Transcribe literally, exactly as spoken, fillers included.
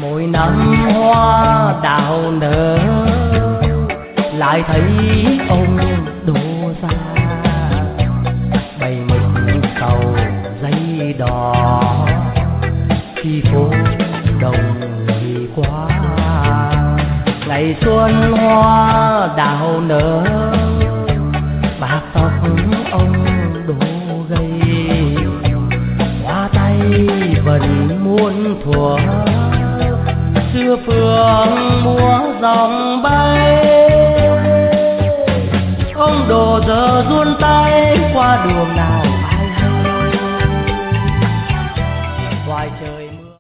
mỗi năm hoa đào nở lại thấy ông đổ ra bày mực tàu giấy đỏ khi phố đồng thì quá. Ngày xuân hoa đào nở bạc tóc ông đổ gầy, hoa tay vẫn muôn thuở xưa phương múa dòng ba